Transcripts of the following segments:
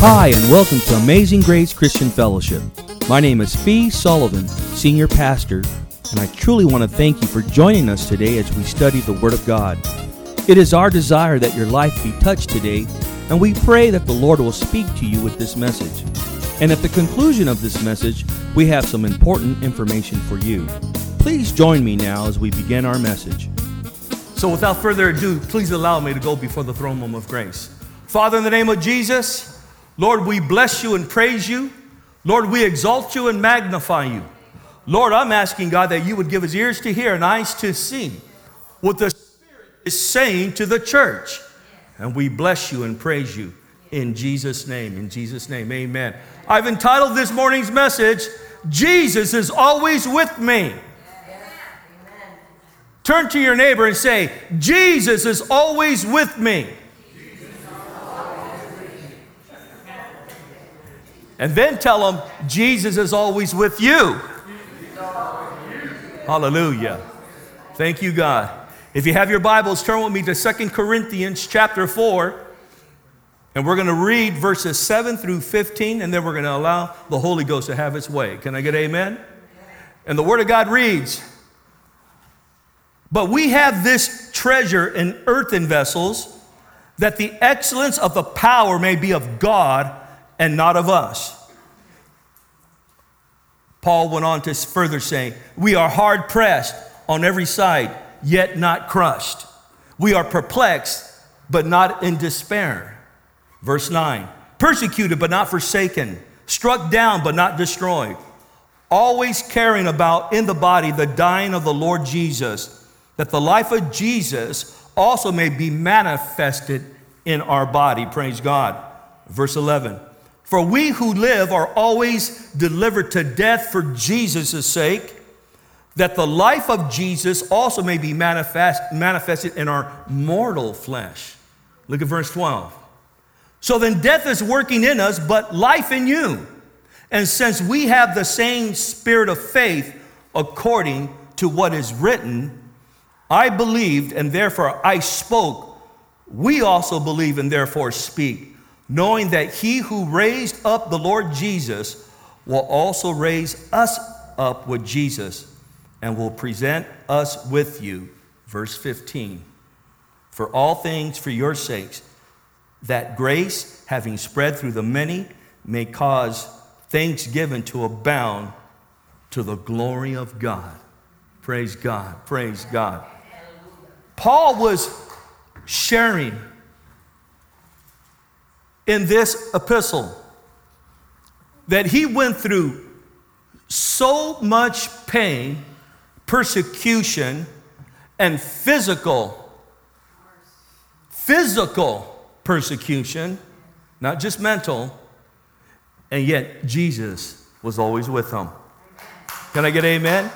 Hi, and welcome to Amazing Grace Christian Fellowship. My name is Fee Sullivan, Senior Pastor, and I truly want to thank you for joining us today as we study the Word of God. It is our desire that your life be touched today, and we pray that the Lord will speak to you with this message. And at the conclusion of this message, we have some important information for you. Please join me now as we begin our message. So without further ado, please allow me to go before the throne room of grace. Father, in the name of Jesus, Lord, we bless you and praise you. Lord, we exalt you and magnify you. Lord, I'm asking, God, that you would give us ears to hear and eyes to see what the Spirit is saying to the church. And we bless you and praise you in Jesus' name. In Jesus' name, amen. I've entitled this morning's message, Jesus is Always With Me. Turn to your neighbor and say, Jesus is always with me. And then tell them, Jesus is always with you. Hallelujah. Thank you, God. If you have your Bibles, turn with me to 2 Corinthians chapter 4. And we're going to read verses 7 through 15, and then we're going to allow the Holy Ghost to have its way. Can I get amen? And the Word of God reads, "But we have this treasure in earthen vessels, that the excellence of the power may be of God and not of us." Paul went on to further say, "We are hard pressed on every side, yet not crushed. We are perplexed, but not in despair." Verse 9, "Persecuted, but not forsaken. Struck down, but not destroyed. Always carrying about in the body the dying of the Lord Jesus, that the life of Jesus also may be manifested in our body." Praise God. Verse 11, "For we who live are always delivered to death for Jesus' sake, that the life of Jesus also may be manifested in our mortal flesh." Look at verse 12. "So then death is working in us, but life in you. And since we have the same spirit of faith, according to what is written, I believed and therefore I spoke. We also believe and therefore speak, knowing that he who raised up the Lord Jesus will also raise us up with Jesus and will present us with you." Verse 15, "For all things for your sakes, that grace, having spread through the many, may cause thanksgiving to abound to the glory of God." Praise God, praise God. Paul was sharing in this epistle that he went through so much pain, persecution, and physical persecution, not just mental, and yet Jesus was always with him. Can I get amen?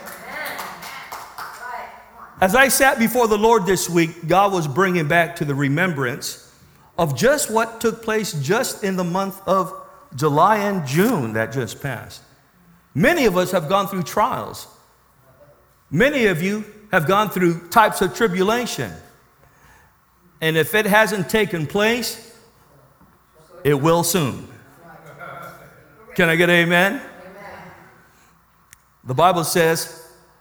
As I sat before the Lord this week, God was bringing back to the remembrance of just what took place just in the month of July and June that just passed. Many of us have gone through trials. Many of you have gone through types of tribulation. And if it hasn't taken place, it will soon. Can I get amen? The Bible says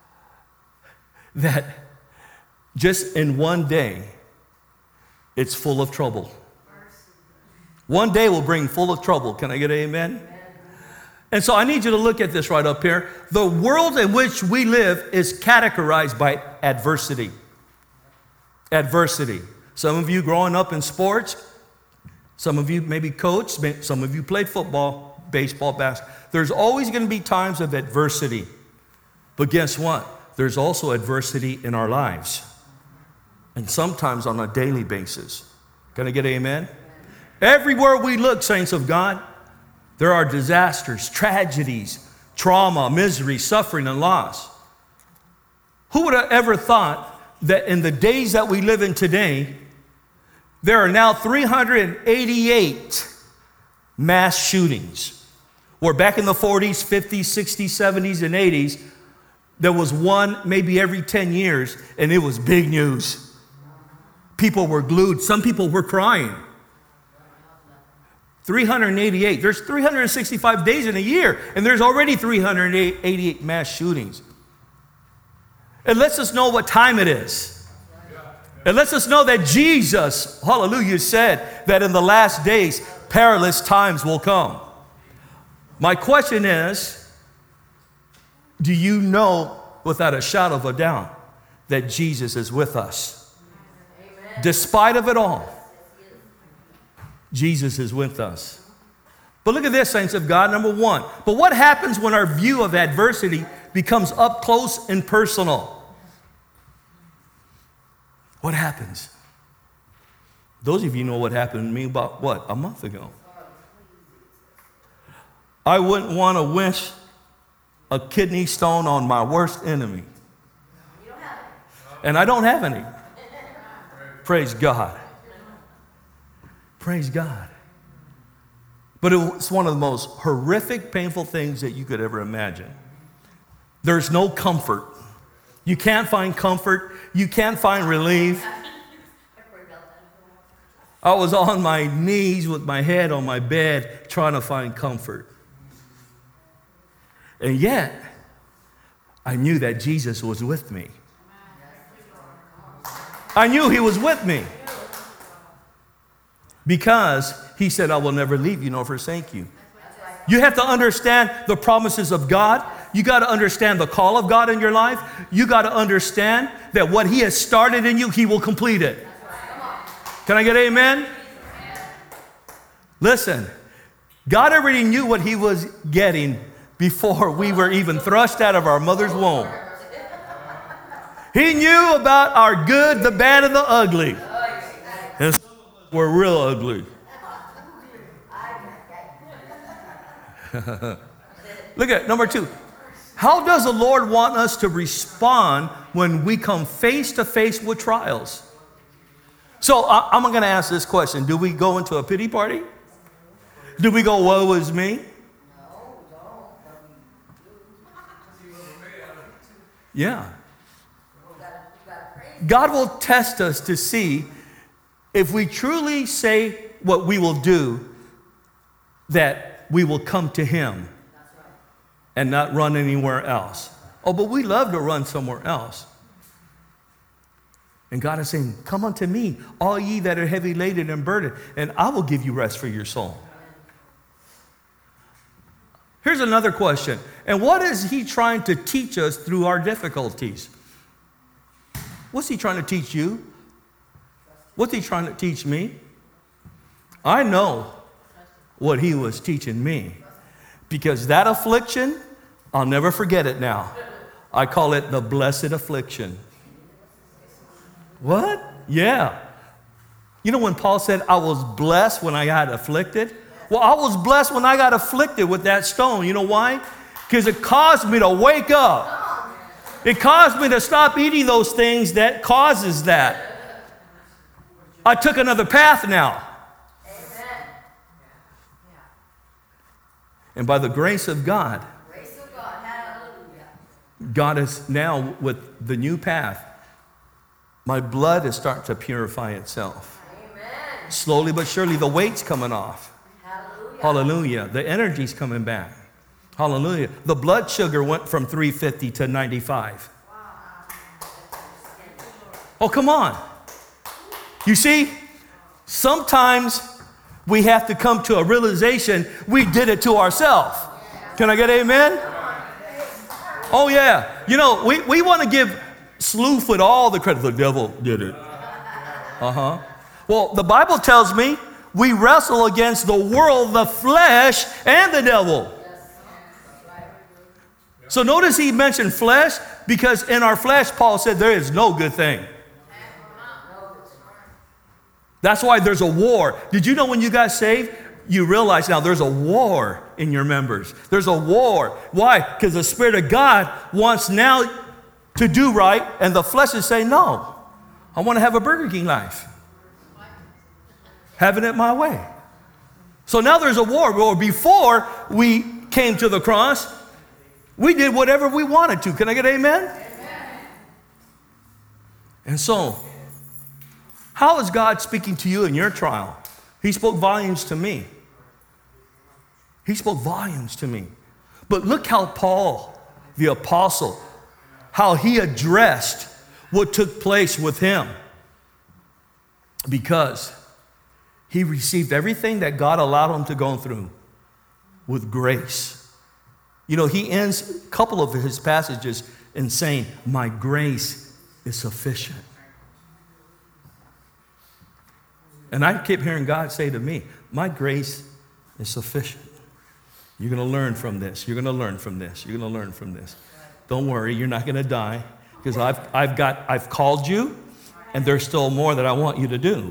that just in one day, it's full of trouble. One day will bring full of trouble. Can I get amen? And so I need you to look at this right up here. The world in which we live is categorized by adversity. Adversity. Some of you growing up in sports, some of you maybe coached, some of you played football, baseball, basketball. There's always going to be times of adversity. But guess what? There's also adversity in our lives. And sometimes on a daily basis. Can I get amen? Everywhere we look, saints of God, there are disasters, tragedies, trauma, misery, suffering, and loss. Who would have ever thought that in the days that we live in today, there are now 388 mass shootings? Where back in the 40s, 50s, 60s, 70s, and 80s, there was one maybe every 10 years, and it was big news. People were glued. Some people were crying. 388. There's 365 days in a year, and there's already 388 mass shootings. It lets us know what time it is. It lets us know that Jesus, hallelujah, said that in the last days, perilous times will come. My question is, do you know without a shadow of a doubt that Jesus is with us? Amen. Despite of it all, Jesus is with us. But look at this, saints of God, number one. But what happens when our view of adversity becomes up close and personal? What happens? Those of you know what happened to me about, what, a month ago. I wouldn't want to wish a kidney stone on my worst enemy. And I don't have any. Praise God. Praise God. But it's one of the most horrific, painful things that you could ever imagine. There's no comfort. You can't find comfort. You can't find relief. I was on my knees with my head on my bed trying to find comfort. And yet, I knew that Jesus was with me. I knew he was with me. Because he said, I will never leave you nor forsake you. You have to understand the promises of God. You got to understand the call of God in your life. You got to understand that what he has started in you, he will complete it. Can I get an amen? Listen, God already knew what he was getting before we were even thrust out of our mother's womb. He knew about our good, the bad, and the ugly. And some of us were real ugly. Look at number two. How does the Lord want us to respond when we come face to face with trials? So I'm going to ask this question. Do we go into a pity party? Do we go, woe is me? Yeah. God will test us to see if we truly say what we will do, that we will come to him and not run anywhere else. Oh, but we love to run somewhere else. And God is saying, come unto me, all ye that are heavy laden and burdened, and I will give you rest for your soul. Here's another question. And what is he trying to teach us through our difficulties? What's he trying to teach you? What's he trying to teach me? I know what he was teaching me. Because that affliction, I'll never forget it now. I call it the blessed affliction. What? Yeah. You know when Paul said, I was blessed when I got afflicted? Well, I was blessed when I got afflicted with that stone. You know why? Because it caused me to wake up. It caused me to stop eating those things that causes that. I took another path now. And by the grace of God, God is now with the new path. My blood is starting to purify itself. Amen. Slowly but surely, the weight's coming off. Hallelujah. Hallelujah. The energy's coming back. Hallelujah. The blood sugar went from 350 to 95. Wow. Oh, come on. You see, sometimes we have to come to a realization we did it to ourselves. Can I get amen? Oh, yeah. You know, we want to give Slewfoot all the credit. The devil did it. Uh-huh. Well, the Bible tells me we wrestle against the world, the flesh, and the devil. So notice he mentioned flesh because in our flesh, Paul said there is no good thing. That's why there's a war. Did you know when you got saved, you realize now there's a war in your members. There's a war. Why? Because the Spirit of God wants now to do right, and the flesh is saying, no, I want to have a Burger King life. Having it my way. So now there's a war. Well, before we came to the cross, we did whatever we wanted to. Can I get amen? Amen. And so, how is God speaking to you in your trial? He spoke volumes to me. He spoke volumes to me. But look how Paul, the apostle, how he addressed what took place with him. Because he received everything that God allowed him to go through with grace. You know, he ends a couple of his passages in saying, my grace is sufficient. And I kept hearing God say to me, my grace is sufficient. You're going to learn from this. You're going to learn from this. You're going to learn from this. Don't worry, you're not going to die, because I've called you, and there's still more that I want you to do.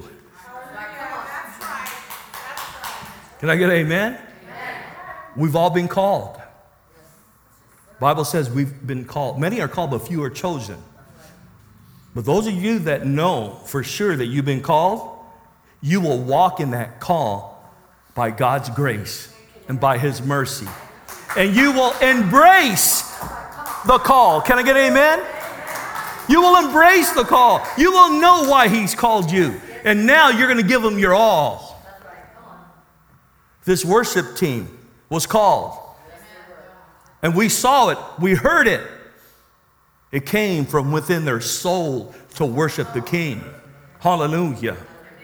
Can I get an amen? We've all been called. Bible says we've been called. Many are called, but few are chosen. But those of you that know for sure that you've been called, you will walk in that call by God's grace and by His mercy. And you will embrace the call. Can I get an amen? You will embrace the call. You will know why He's called you. And now you're going to give Him your all. This worship team was called. And we saw it. We heard it. It came from within their soul to worship the King. Hallelujah.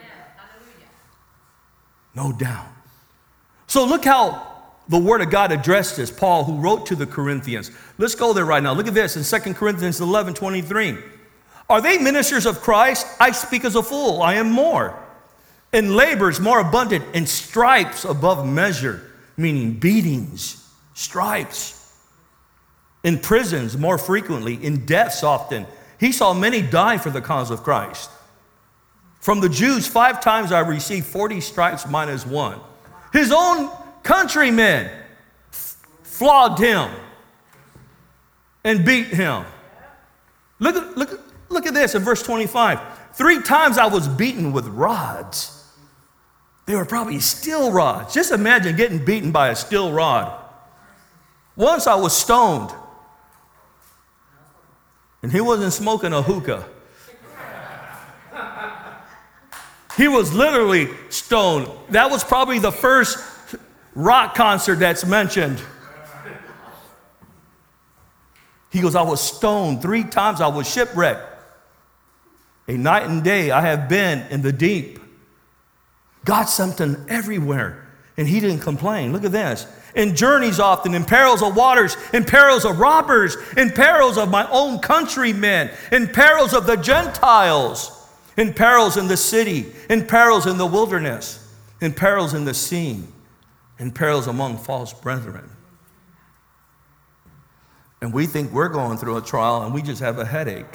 No doubt. So look how the Word of God addressed this. Paul, who wrote to the Corinthians. Let's go there right now. Look at this in 2 Corinthians 11:23. Are they ministers of Christ? I speak as a fool. I am more. In labors more abundant, in stripes above measure, meaning beatings, stripes. In prisons more frequently, in deaths often. He saw many die for the cause of Christ. From the Jews, 5 times I received 40 stripes minus 1. His own countrymen flogged him and beat him. Look at this in verse 25. 3 times I was beaten with rods. They were probably steel rods. Just imagine getting beaten by a steel rod. Once I was stoned. And he wasn't smoking a hookah. He was literally stoned. That was probably the first rock concert that's mentioned. He goes, I was stoned 3 times. I was shipwrecked. A night and day I have been in the deep. God sent him everywhere, and he didn't complain. Look at this. In journeys often, in perils of waters, in perils of robbers, in perils of my own countrymen, in perils of the Gentiles, in perils in the city, in perils in the wilderness, in perils in the sea, in perils among false brethren. And we think we're going through a trial and we just have a headache.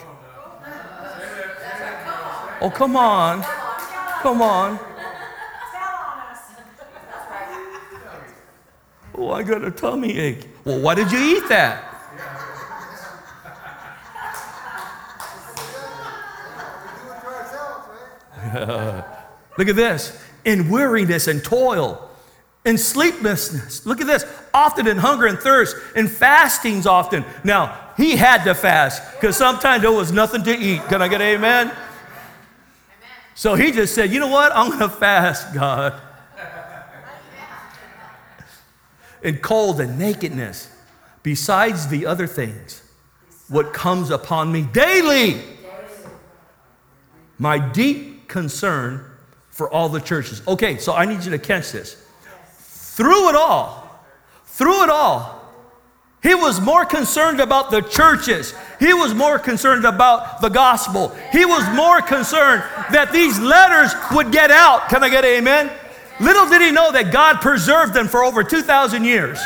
Oh, come on. Come on. Oh, I got a tummy ache. Well, why did you eat that? Look at this. In weariness and toil, in sleeplessness. Look at this. Often in hunger and thirst, in fastings often. Now, he had to fast because sometimes there was nothing to eat. Can I get an amen? So he just said, you know what? I'm going to fast, God. In cold and nakedness, besides the other things, what comes upon me daily. My deep concern for all the churches. Okay, so I need you to catch this. Through it all, he was more concerned about the churches. He was more concerned about the gospel. He was more concerned that these letters would get out. Can I get an amen? Little did he know that God preserved them for over 2,000 years.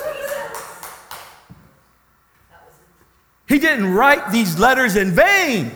He didn't write these letters in vain.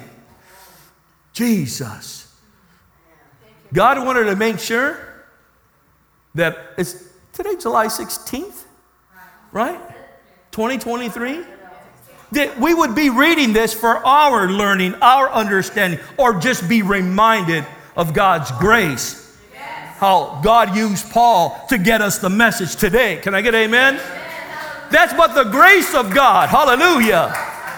Jesus. God wanted to make sure that it's today, July 16th, right? 2023. That we would be reading this for our learning, our understanding, or just be reminded of God's grace. How God used Paul to get us the message today. Can I get an amen? That's but the grace of God. Hallelujah.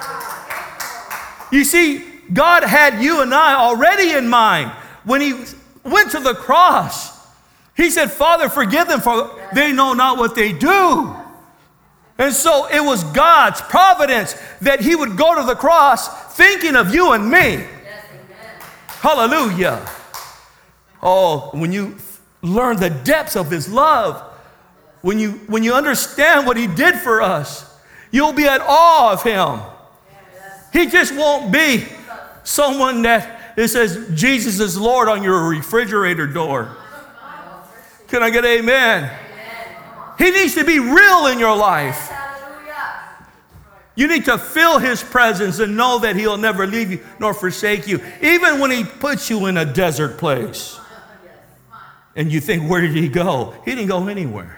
You see, God had you and I already in mind when he went to the cross. He said, Father, forgive them, for they know not what they do. And so it was God's providence that he would go to the cross thinking of you and me. Yes, amen. Hallelujah. Oh, when you learn the depths of his love, when you understand what he did for us, you'll be at awe of him. He just won't be someone that it says Jesus is Lord on your refrigerator door. Can I get amen? He needs to be real in your life. You need to feel his presence and know that he'll never leave you nor forsake you. Even when he puts you in a desert place. And you think, where did he go? He didn't go anywhere.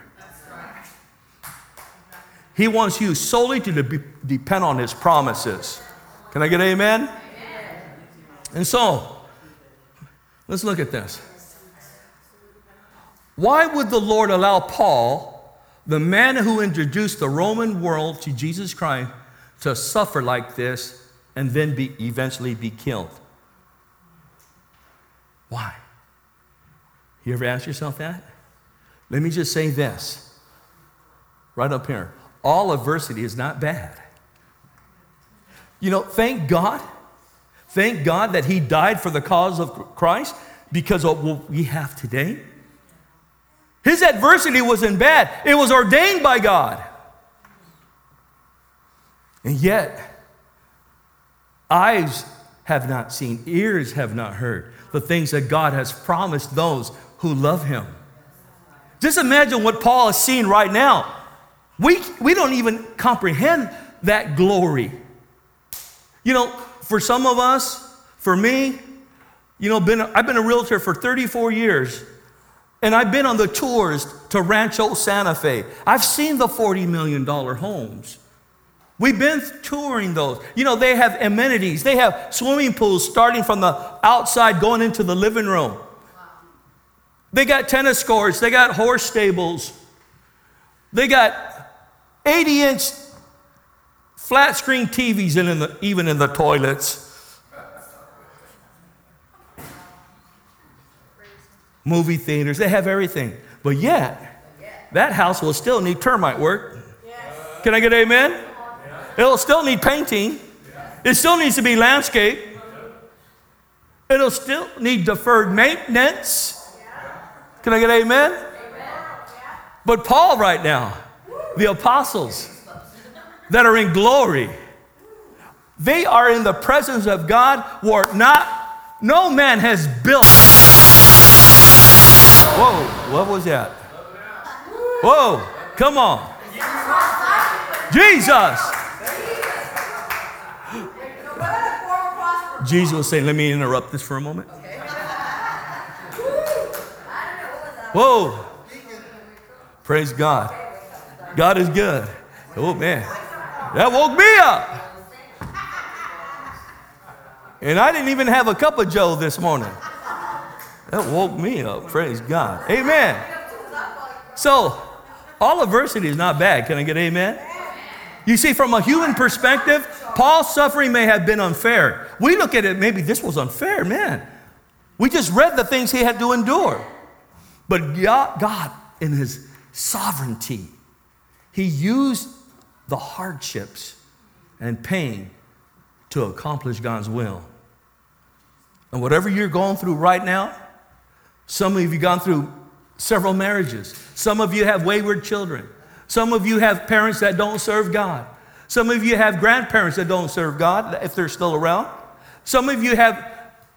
He wants you solely to depend on his promises. Can I get an amen? Amen? And so, let's look at this. Why would the Lord allow Paul, the man who introduced the Roman world to Jesus Christ, to suffer like this and then eventually be killed? Why? You ever ask yourself that? Let me just say this, right up here. All adversity is not bad. You know, thank God that he died for the cause of Christ because of what we have today. His adversity wasn't bad. It was ordained by God. And yet, eyes have not seen, ears have not heard the things that God has promised those who love him. Just imagine what Paul is seeing right now. We don't even comprehend that glory. You know, for some of us, for me, you know, I've been a realtor for 34 years, and I've been on the tours to Rancho Santa Fe. I've seen the $40 million homes. We've been touring those. You know, they have amenities. They have swimming pools starting from the outside going into the living room. They got tennis courts. They got horse stables. They got 80-inch flat screen TVs even in the toilets. Movie theaters. They have everything. But yet, that house will still need termite work. Can I get an amen? It'll still need painting. It still needs to be landscaped. It'll still need deferred maintenance. Can I get an amen? But Paul right now, the apostles that are in glory, they are in the presence of God where no man has built. Whoa, what was that? Whoa, come on. Jesus. Jesus was saying, let me interrupt this for a moment. Whoa. Praise God. God is good. Oh, man. That woke me up. And I didn't even have a cup of Joe this morning. That woke me up. Praise God. Amen. So, all adversity is not bad. Can I get amen? You see, from a human perspective, Paul's suffering may have been unfair. We look at it, maybe this was unfair, man. We just read the things he had to endure. But God, in his sovereignty, he used the hardships and pain to accomplish God's will. And whatever you're going through right now, some of you have gone through several marriages. Some of you have wayward children. Some of you have parents that don't serve God. Some of you have grandparents that don't serve God, if they're still around. Some of you have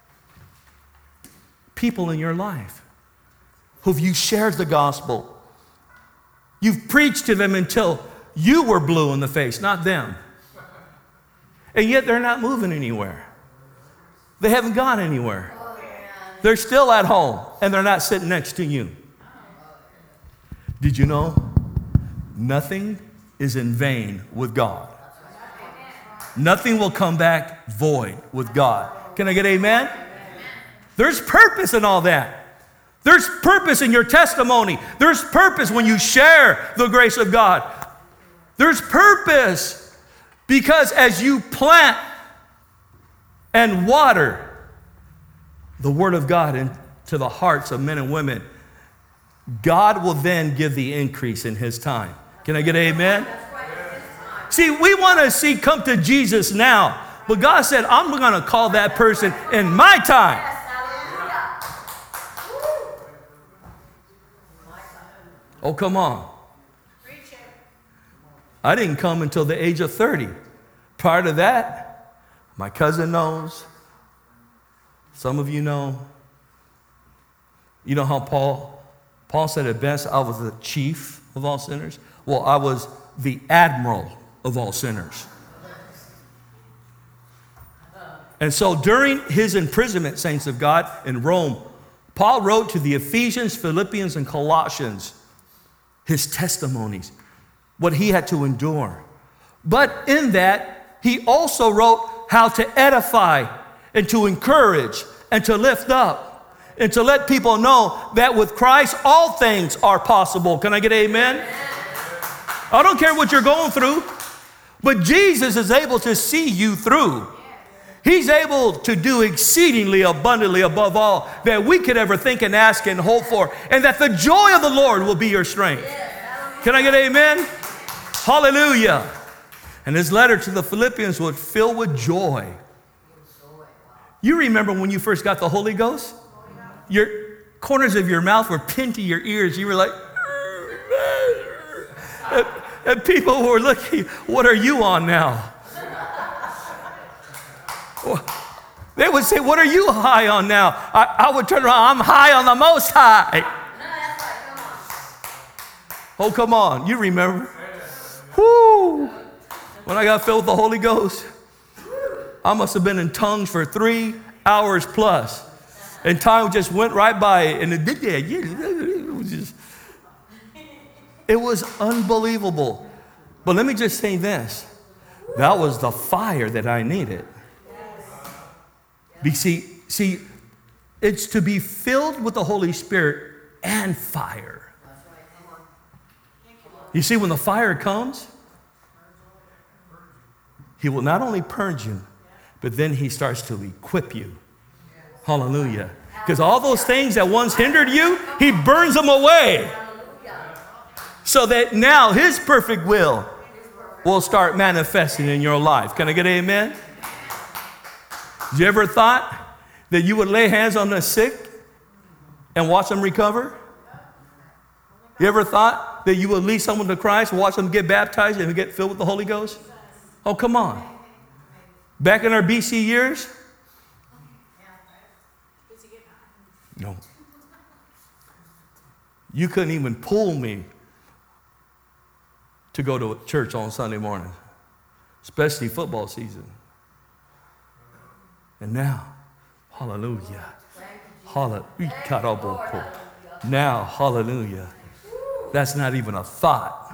people in your life who you shared the gospel. You've preached to them until you were blue in the face, not them. And yet they're not moving anywhere. They haven't gone anywhere. They're still at home, and they're not sitting next to you. Did you know? Nothing is in vain with God. Nothing will come back void with God. Can I get amen? There's purpose in all that. There's purpose in your testimony. There's purpose when you share the grace of God. There's purpose because as you plant and water the Word of God into the hearts of men and women, God will then give the increase in his time. Can I get an amen? See, we want to see come to Jesus now. But God said, I'm going to call that person in my time. Oh, come on. I didn't come until the age of 30. Prior to that, my cousin knows. Some of you know. You know how Paul said it best, I was the chief of all sinners. Well, I was the admiral of all sinners. And so during his imprisonment, saints of God, in Rome, Paul wrote to the Ephesians, Philippians, and Colossians his testimonies, what he had to endure. But in that, he also wrote how to edify and to encourage and to lift up and to let people know that with Christ, all things are possible. Can I get an amen? I don't care what you're going through, but Jesus is able to see you through. He's able to do exceedingly abundantly above all that we could ever think and ask and hope for, and that the joy of the Lord will be your strength. Can I get an amen? Hallelujah. And his letter to the Philippians was filled with joy. You remember when you first got the Holy Ghost? Your corners of your mouth were pinned to your ears. You were like, and people were looking, what are you on now? They would say, what are you high on now? I would turn around, I'm high on the Most High. Oh, come on. You remember. Whoo. When I got filled with the Holy Ghost, I must have been in tongues for 3 hours plus. And time just went right by. And it was unbelievable. But let me just say this. That was the fire that I needed. See, it's to be filled with the Holy Spirit and fire. You see, when the fire comes, he will not only purge you, but then he starts to equip you. Hallelujah. Because all those things that once hindered you, he burns them away. So that now his perfect will start manifesting in your life. Can I get an amen? You ever thought that you would lay hands on the sick and watch them recover? You ever thought that you would lead someone to Christ, watch them get baptized and get filled with the Holy Ghost? Oh, come on. Back in our BC years? No. You couldn't even pull me to go to church on Sunday morning, especially football season. And now, hallelujah. Hallelujah. Now, hallelujah. That's not even a thought.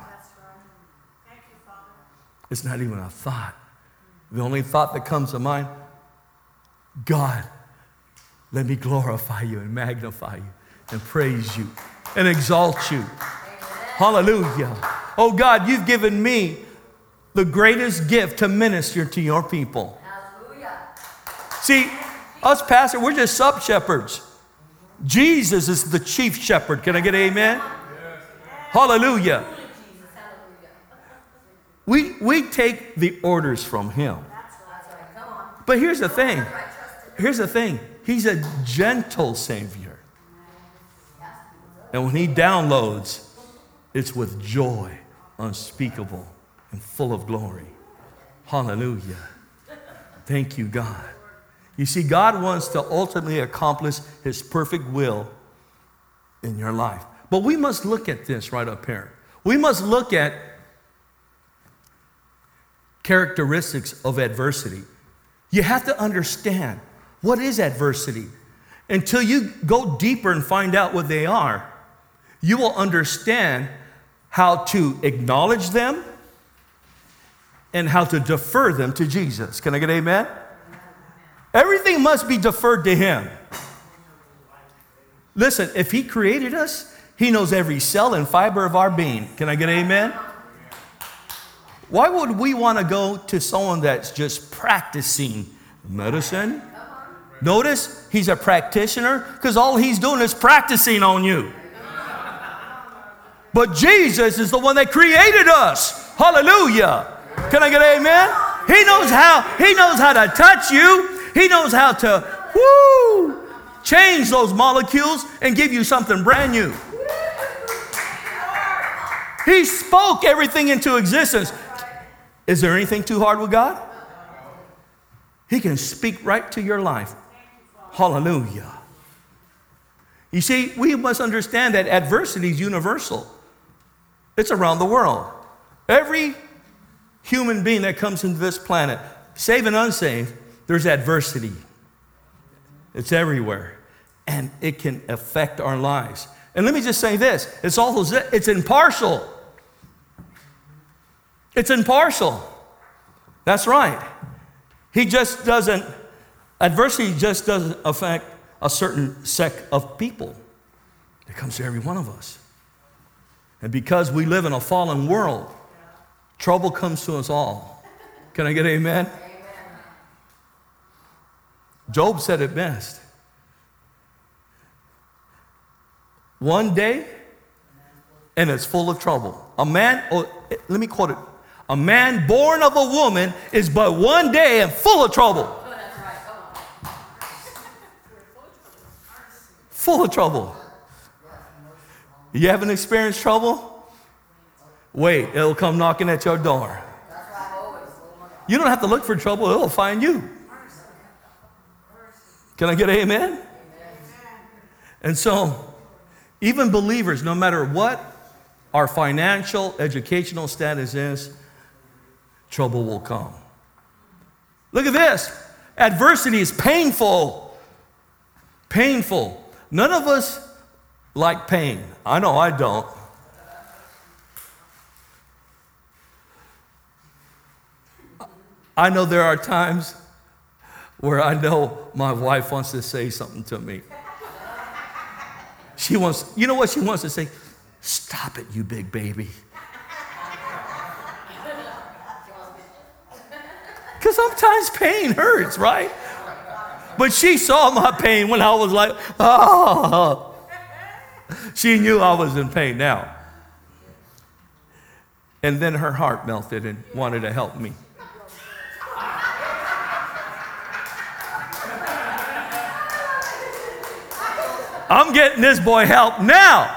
It's not even a thought. The only thought that comes to mind, God, let me glorify you and magnify you and praise you and exalt you. Hallelujah. Oh God, you've given me the greatest gift to minister to your people. See, us pastors, we're just sub-shepherds. Jesus is the chief shepherd. Can I get an amen? Hallelujah. We take the orders from him. But here's the thing. He's a gentle Savior. And when he downloads, it's with joy unspeakable and full of glory. Hallelujah. Thank you, God. You see, God wants to ultimately accomplish his perfect will in your life. But we must look at this right up here. We must look at characteristics of adversity. You have to understand what is adversity. Until you go deeper and find out what they are, you will understand how to acknowledge them and how to defer them to Jesus. Can I get an amen? Everything must be deferred to him. Listen, if he created us, he knows every cell and fiber of our being. Can I get an amen? Why would we want to go to someone that's just practicing medicine? Notice he's a practitioner because all he's doing is practicing on you. But Jesus is the one that created us. Hallelujah. Can I get an amen? He knows how to touch you. He knows how to change those molecules and give you something brand new. He spoke everything into existence. Is there anything too hard with God? He can speak right to your life. Hallelujah. You see, we must understand that adversity is universal. It's around the world. Every human being that comes into this planet, saved and unsaved, there's adversity. It's everywhere. And it can affect our lives. And let me just say this. It's impartial. It's impartial. That's right. Adversity just doesn't affect a certain sect of people. It comes to every one of us. And because we live in a fallen world, trouble comes to us all. Can I get an amen? Amen. Job said it best. One day, and it's full of trouble. Let me quote it. A man born of a woman is but one day and full of trouble. Full of trouble. You haven't experienced trouble? Wait, it'll come knocking at your door. You don't have to look for trouble, it'll find you. Can I get an amen? And so, even believers, no matter what our financial, educational status is, trouble will come. Look at this. Adversity is painful. Painful. None of us like pain. I know I don't. I know there are times where I know my wife wants to say something to me. You know what she wants to say? Stop it, you big baby. Because sometimes pain hurts, right? But she saw my pain when I was like, oh. She knew I was in pain now. And then her heart melted and wanted to help me. I'm getting this boy help now.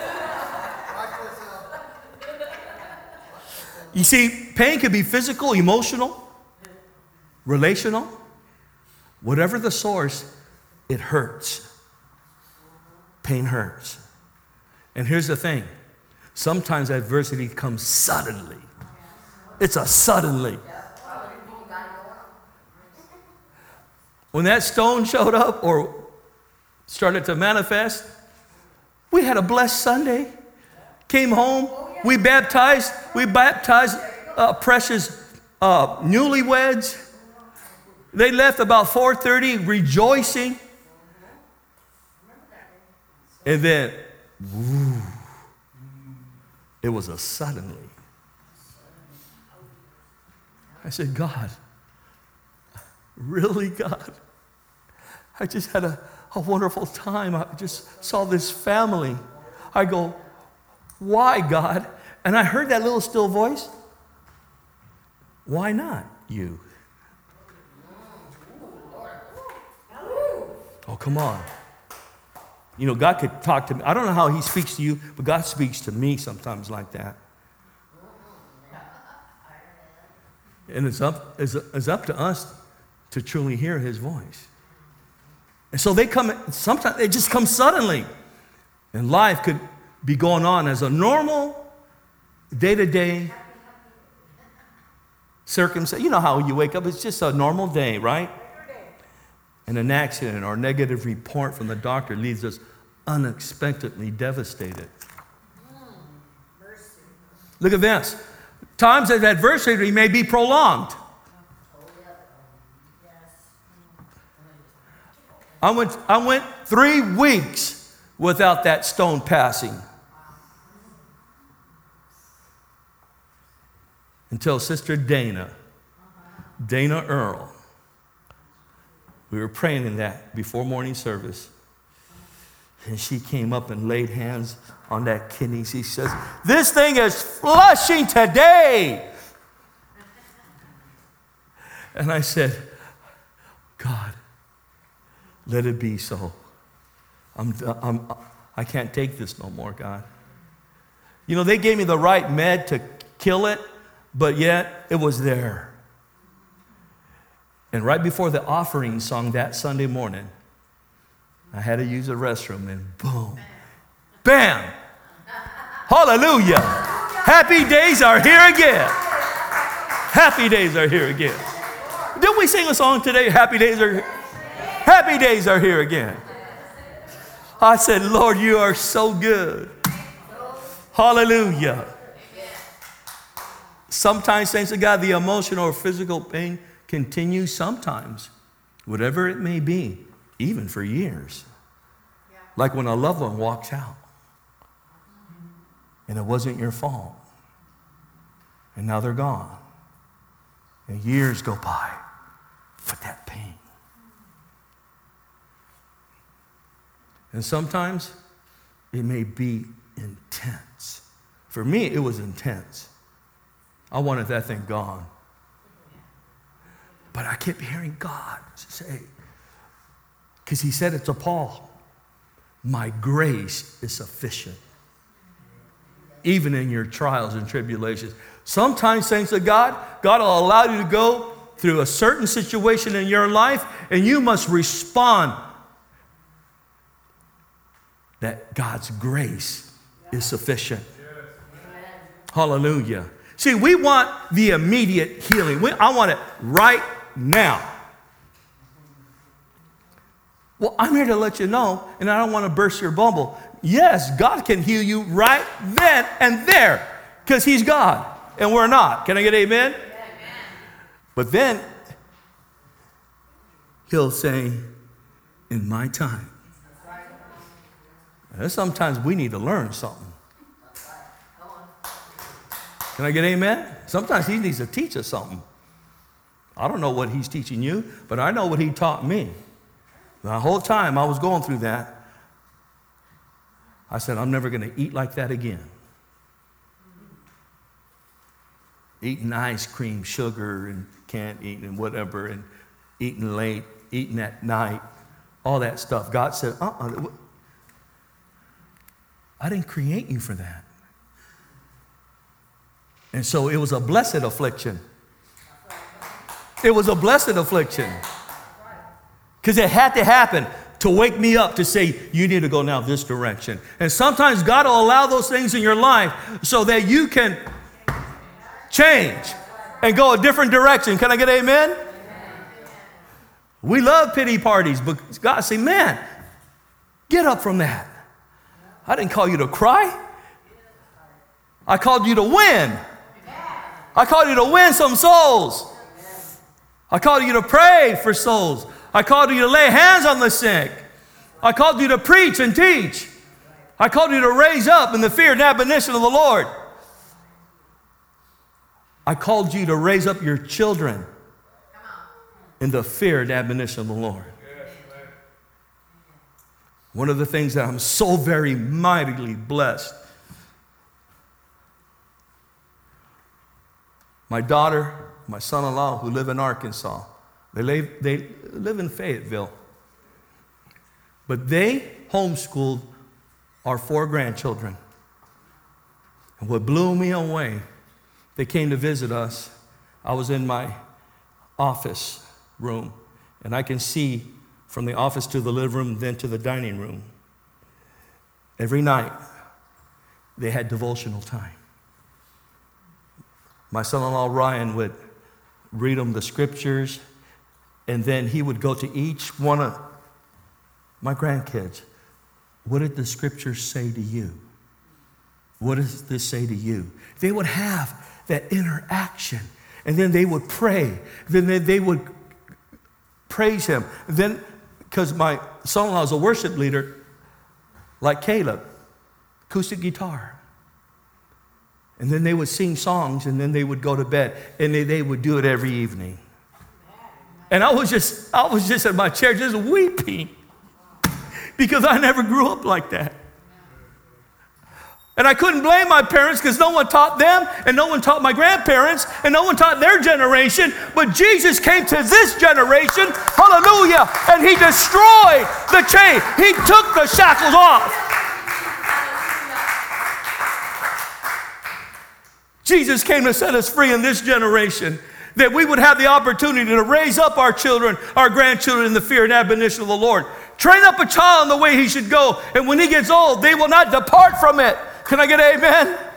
You see, pain could be physical, emotional, relational. Whatever the source, it hurts. Pain hurts. And here's the thing. Sometimes adversity comes suddenly. It's a suddenly. When that stone showed up or started to manifest, we had a blessed Sunday. Came home, we baptized precious newlyweds. They left about 4:30 rejoicing. And then, it was a suddenly. I said, God, really, God? I just had a wonderful time. I just saw this family. I go, why, God? And I heard that little still voice. Why not you? Oh, come on. You know, God could talk to me. I don't know how he speaks to you, but God speaks to me sometimes like that. And it's up to us to truly hear his voice. And so sometimes they just come suddenly. And life could be going on as a normal, day-to-day circumstance. You know how you wake up, it's just a normal day, right? And an accident or a negative report from the doctor leaves us unexpectedly devastated. Look at this. Times of adversity may be prolonged. I went 3 weeks without that stone passing. Until Sister Dana Earl, we were praying in that before morning service. And she came up and laid hands on that kidney. She says, this thing is flushing today. And I said, God, let it be so. I can't take this no more, God. You know, they gave me the right med to kill it, but yet it was there. And right before the offering song that Sunday morning, I had to use the restroom, and boom, bam, hallelujah. Happy days are here again. Happy days are here again. Didn't we sing a song today? Happy days are here again. I said, Lord, you are so good. Hallelujah. Sometimes, saints of God, the emotional or physical pain continues sometimes, whatever it may be, even for years. Like when a loved one walks out and it wasn't your fault. And now they're gone. And years go by with that pain. And sometimes it may be intense. For me, it was intense. I wanted that thing gone. But I kept hearing God say, because he said it to Paul, my grace is sufficient. Even in your trials and tribulations. Sometimes, saints of God, God will allow you to go through a certain situation in your life, and you must respond that God's grace is sufficient. Hallelujah. See, we want the immediate healing. I want it right now. Well, I'm here to let you know, and I don't want to burst your bubble. Yes, God can heal you right then and there, because he's God, and we're not. Can I get amen? Amen. But then, he'll say, in my time. And sometimes we need to learn something. Can I get amen? Sometimes he needs to teach us something. I don't know what he's teaching you, but I know what he taught me. The whole time I was going through that, I said, I'm never going to eat like that again. Eating ice cream, sugar, and can't eat, and whatever, and eating late, eating at night, all that stuff. God said, I didn't create you for that. And so it was a blessed affliction. It was a blessed affliction. Because it had to happen to wake me up to say, you need to go now this direction. And sometimes God will allow those things in your life so that you can change and go a different direction. Can I get amen? Amen. We love pity parties, but God say, man, get up from that. I didn't call you to cry. I called you to win. I called you to win some souls. I called you to pray for souls. I called you to lay hands on the sick. I called you to preach and teach. I called you to raise up in the fear and admonition of the Lord. I called you to raise up your children in the fear and admonition of the Lord. One of the things that I'm so very mightily blessed, my daughter, my son-in-law who live in Arkansas, they live in Fayetteville. But they homeschooled our 4 grandchildren. And what blew me away, they came to visit us. I was in my office room, and I can see from the office to the living room, then to the dining room. Every night, they had devotional time. My son-in-law Ryan would read them the scriptures, and then he would go to each one of my grandkids. What did the scriptures say to you? What does this say to you? They would have that interaction, and then they would pray. Then they would praise him. Then, because my son-in-law is a worship leader, like Caleb, acoustic guitar. And then they would sing songs, and then they would go to bed, and they would do it every evening. And I was just in my chair just weeping. because I never grew up like that. And I couldn't blame my parents because no one taught them, and no one taught my grandparents, and no one taught their generation. But Jesus came to this generation, hallelujah, and he destroyed the chain. He took the shackles off. Jesus came to set us free in this generation, that we would have the opportunity to raise up our children, our grandchildren in the fear and admonition of the Lord. Train up a child in the way he should go, and when he gets old, they will not depart from it. Can I get an amen? Amen?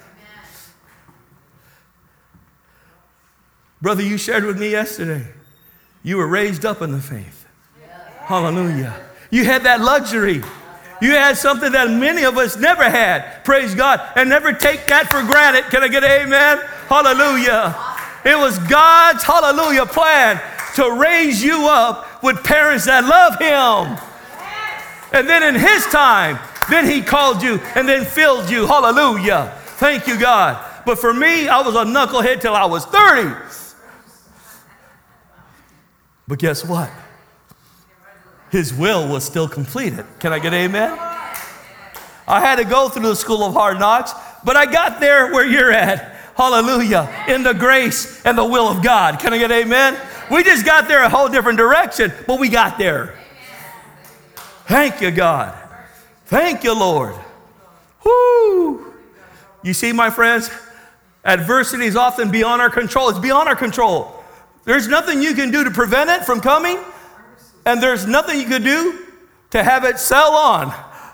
Brother, you shared with me yesterday, you were raised up in the faith. Hallelujah. You had that luxury. You had something that many of us never had. Praise God. And never take that for granted. Can I get an amen? Hallelujah. It was God's, hallelujah, plan to raise you up with parents that love him. And then in his time, then he called you and then filled you. Hallelujah. Thank you, God. But for me, I was a knucklehead till I was 30. But guess what? His will was still completed. Can I get an amen? I had to go through the school of hard knocks, but I got there where you're at. Hallelujah. In the grace and the will of God. Can I get an amen? We just got there a whole different direction, but we got there. Thank you, God. Thank you, Lord. Whoo! You see, my friends, adversity is often beyond our control. It's beyond our control. There's nothing you can do to prevent it from coming, and there's nothing you can do to have it sail on.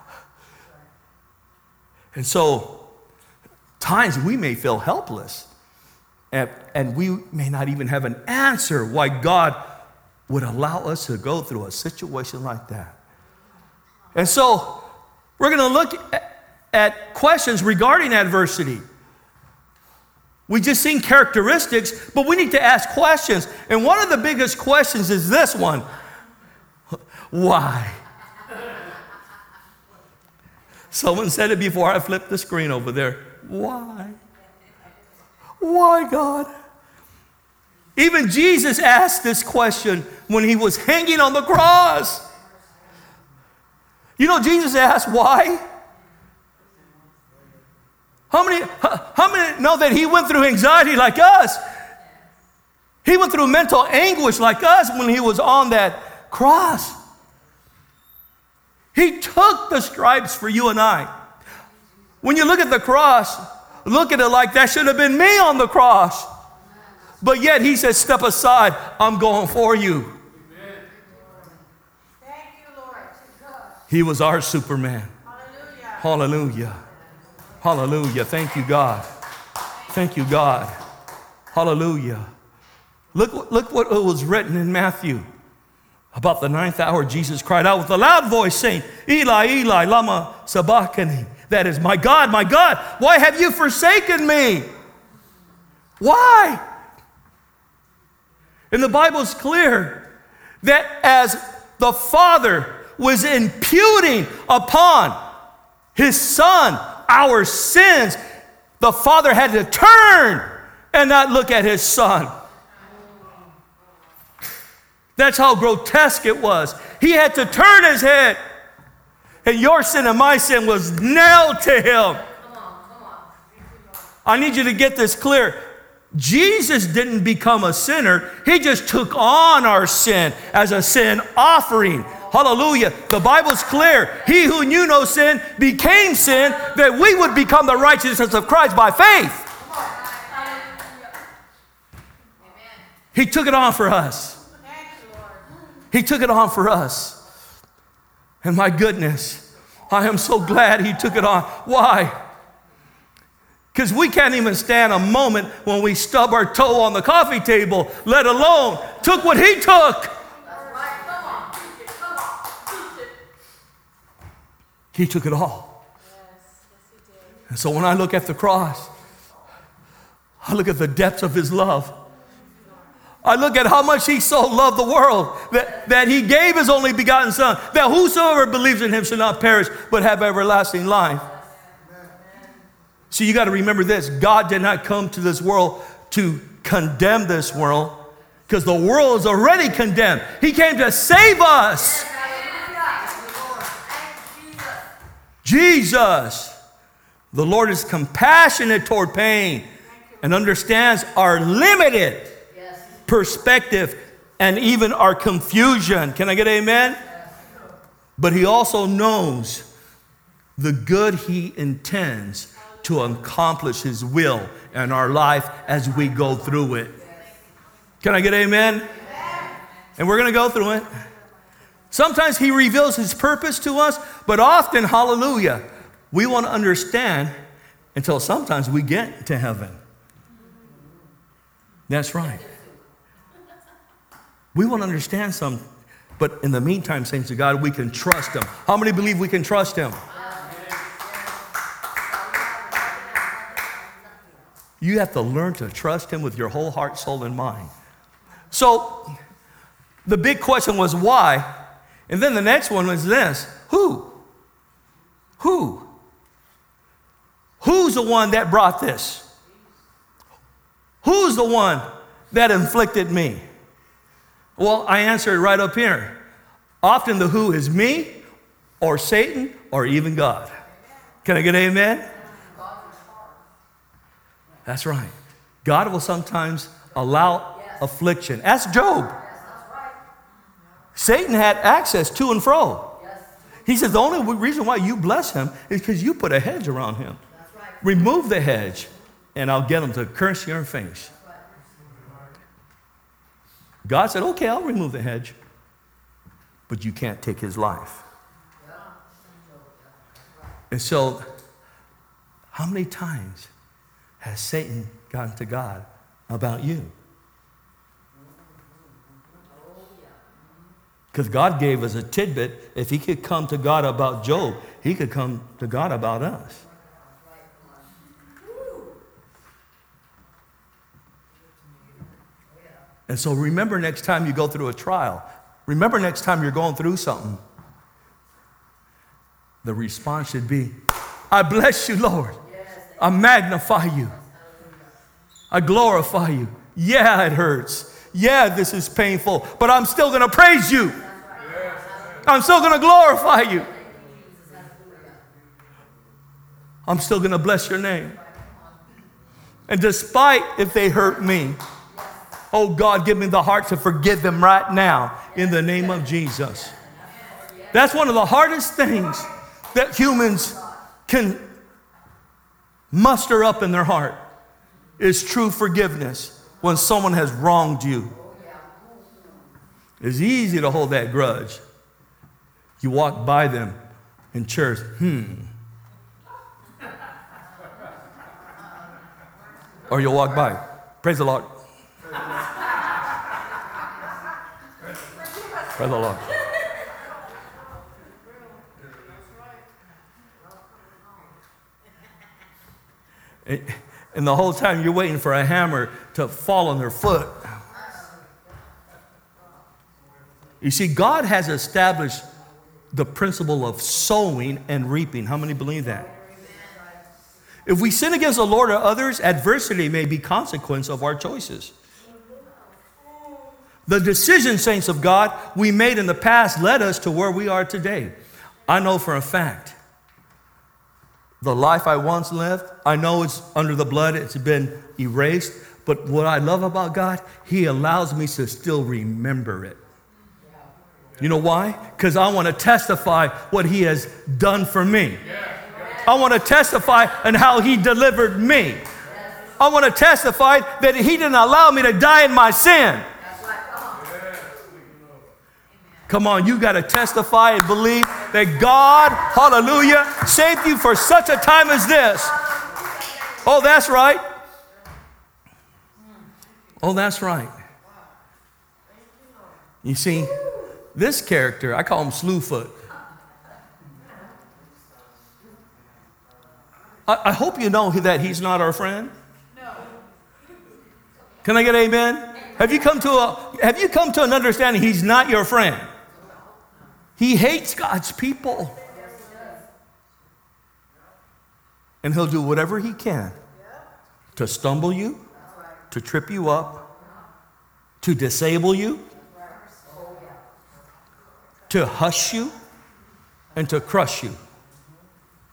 And so, times we may feel helpless, and we may not even have an answer why God would allow us to go through a situation like that. And so, we're going to look at questions regarding adversity. We just seen characteristics, but we need to ask questions. And one of the biggest questions is this one. Why? Someone said it before I flipped the screen over there. Why? Why, God? Even Jesus asked this question when he was hanging on the cross. You know, Jesus asked why? How many know that he went through anxiety like us? He went through mental anguish like us when he was on that cross. He took the stripes for you and I. When you look at the cross, look at it like that should have been me on the cross. But yet he said, step aside, I'm going for you. He was our Superman. Hallelujah. Hallelujah. Thank you, God. Thank you, God. Hallelujah. Look what was written in Matthew. About the 9th hour, Jesus cried out with a loud voice, saying, Eli, Eli, lama sabachthani. That is, my God, why have you forsaken me? Why? And the Bible's clear that as the Father was imputing upon his Son our sins, the Father had to turn and not look at his Son. That's how grotesque it was. He had to turn his head, and your sin and my sin was nailed to him. I need you to get this clear. Jesus didn't become a sinner. He just took on our sin as a sin offering. Hallelujah. The Bible's clear. He who knew no sin became sin that we would become the righteousness of Christ by faith. He took it on for us. He took it on for us. And my goodness, I am so glad he took it on. Why? Because we can't even stand a moment when we stub our toe on the coffee table, let alone took what he took. He took it all. And so when I look at the cross, I look at the depths of his love. I look at how much he so loved the world that he gave his only begotten Son, that whosoever believes in him should not perish but have everlasting life. See, you got to remember this. God did not come to this world to condemn this world, because the world is already condemned. He came to save us. Jesus. The Lord is compassionate toward pain and understands our limited perspective and even our confusion. Can I get amen? But he also knows the good he intends to accomplish his will in our life as we go through it. Can I get amen? And we're going to go through it. Sometimes he reveals his purpose to us, but often, hallelujah, we want to understand until sometimes we get to heaven. That's right. We want to understand some, but in the meantime, saints of God, we can trust him. How many believe we can trust him? You have to learn to trust him with your whole heart, soul, and mind. So the big question was why? And then the next one was this: who? Who? Who's the one that brought this? Who's the one that inflicted me? Well, I answered right up here. Often the who is me or Satan or even God. Can I get an amen? That's right. God will sometimes allow affliction. Ask Job. Satan had access to and fro. He says the only reason why you bless him is because you put a hedge around him. Remove the hedge, and I'll get him to curse your face. God said, okay, I'll remove the hedge, but you can't take his life. And so, how many times has Satan gotten to God about you? Because God gave us a tidbit. If he could come to God about Job, he could come to God about us. And so remember next time you go through a trial, remember next time you're going through something, the response should be, I bless you, Lord. I magnify you. I glorify you. Yeah, it hurts. Yeah, this is painful, but I'm still going to praise you. I'm still going to glorify you. I'm still going to bless your name. And despite if they hurt me, oh God, give me the heart to forgive them right now in the name of Jesus. That's one of the hardest things that humans can muster up in their heart is true forgiveness when someone has wronged you. It's easy to hold that grudge. You walk by them in church, or you'll walk by. Praise the Lord. Praise the Lord. And the whole time you're waiting for a hammer to fall on their foot. You see, God has established the principle of sowing and reaping. How many believe that? If we sin against the Lord or others, adversity may be consequence of our choices. The decision, saints of God, we made in the past led us to where we are today. I know for a fact, the life I once lived, I know it's under the blood, it's been erased, but what I love about God, he allows me to still remember it. You know why? Because I want to testify what he has done for me. I want to testify on how he delivered me. I want to testify that he didn't allow me to die in my sin. Come on, you got to testify and believe that God, hallelujah, saved you for such a time as this. Oh, that's right. Oh, that's right. You see, this character, I call him Slewfoot. I hope you know that he's not our friend. No. Can I get an amen? Have you come to an understanding he's not your friend? He hates God's people. And he'll do whatever he can to stumble you, to trip you up, to disable you, to hush you, and to crush you.